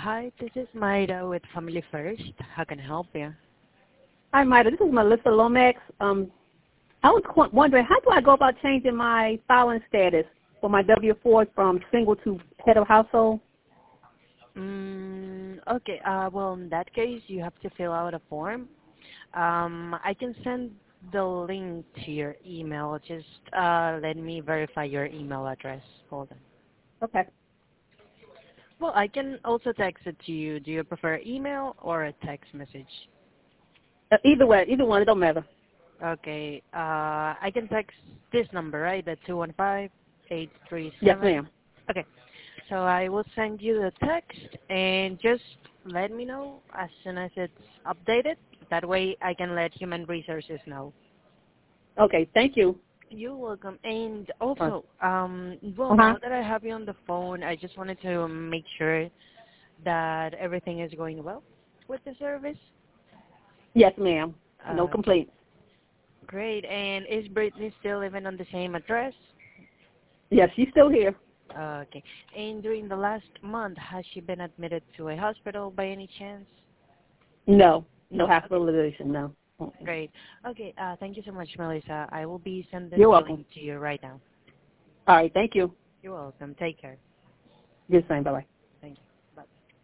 Hi, this is Mayra with Family First. How can I help you? Hi, Maida. This is Melissa Lomax. I was wondering, how do I go about changing my filing status for my W-4 from single to head of household? Okay, well, in that case, you have to fill out a form. I can send the link to your email. Just let me verify your email address. Hold on. Okay. Well, I can also text it to you. Do you prefer email or a text message? Either way, either one, it don't matter. Okay, I can text this number, right? The 215-837. Yes, ma'am. Okay, so I will send you the text and just let me know as soon as it's updated. That way I can let Human Resources know. Okay, thank you. You're welcome. And also, well, Uh-huh. now that I have you on the phone, I just wanted to make sure that everything is going well with the service. Yes, ma'am. No Okay, complaints. great. And is Brittany still living on the same address? Yes, she's still here. Okay. And during the last month, has she been admitted to a hospital by any chance? No, no No. Okay. hospitalization, no. Mm-mm. Great. Okay. Thank you so much, Melissa. I will be sending You're the welcome. link to you right now. All right, thank you. You're welcome. Take care. You're the same. Bye-bye.